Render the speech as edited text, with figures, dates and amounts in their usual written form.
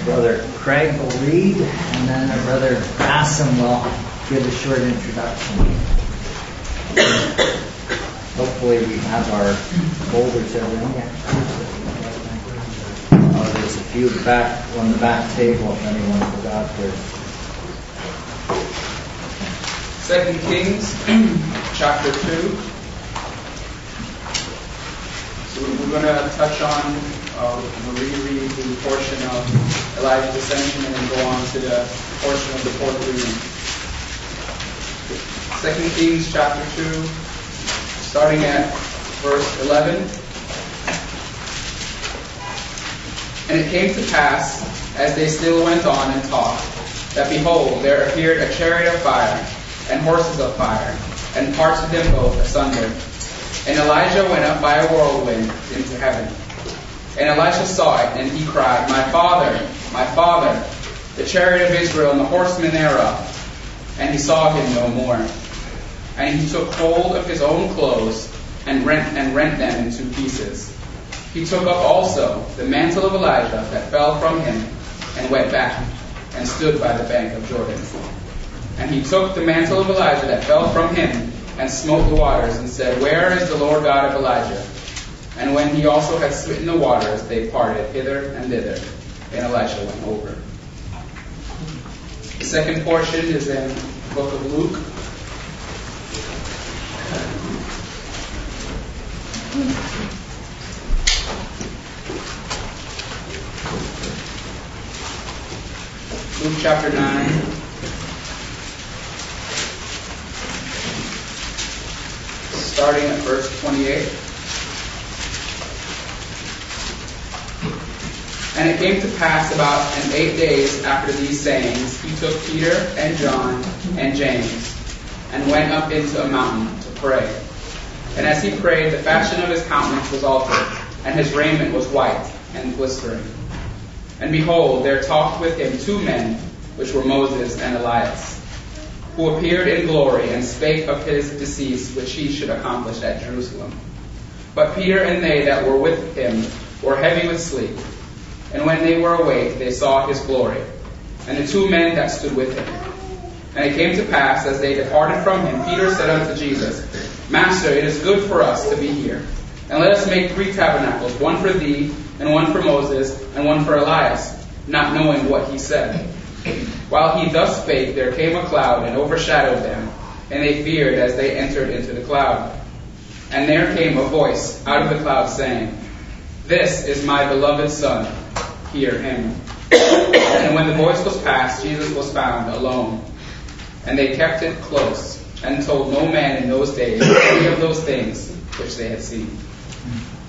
Brother Craig will read, and then our Brother Bassam will give a short introduction. Hopefully we have our folders everything. There's a few back on the back table if anyone forgot theirs. 2 Kings chapter 2. So we're going to touch on, we'll reread the portion of Elijah's ascension and then go on to the portion of the fourth reading. 2 Kings chapter 2, starting at verse 11. And it came to pass, as they still went on and talked, that behold, there appeared a chariot of fire, and horses of fire, and parted them both asunder. And Elijah went up by a whirlwind into heaven. And Elisha saw it, and he cried, My father, the chariot of Israel, and the horsemen thereof. And he saw him no more. And he took hold of his own clothes, and rent them in two pieces. He took up also the mantle of Elijah that fell from him, and went back, and stood by the bank of Jordan. And he took the mantle of Elijah that fell from him, and smote the waters, and said, Where is the Lord God of Elijah? And when he also had smitten the waters, they parted hither and thither, and Elisha went over. The second portion is in the book of Luke. Luke chapter 9. Starting at verse 28. And it came to pass about 8 days after these sayings, he took Peter and John and James, and went up into a mountain to pray. And as he prayed, the fashion of his countenance was altered, and his raiment was white and glistering. And behold, there talked with him two men, which were Moses and Elias, who appeared in glory, and spake of his decease, which he should accomplish at Jerusalem. But Peter and they that were with him were heavy with sleep. And when they were awake, they saw his glory, and the two men that stood with him. And it came to pass, as they departed from him, Peter said unto Jesus, Master, it is good for us to be here. And let us make 3 tabernacles, one for thee, and one for Moses, and one for Elias, not knowing what he said. While he thus spake, there came a cloud and overshadowed them, and they feared as they entered into the cloud. And there came a voice out of the cloud, saying, This is my beloved Son, hear him. And when the voice was past, Jesus was found alone. And they kept it close, and told no man in those days any of those things which they had seen.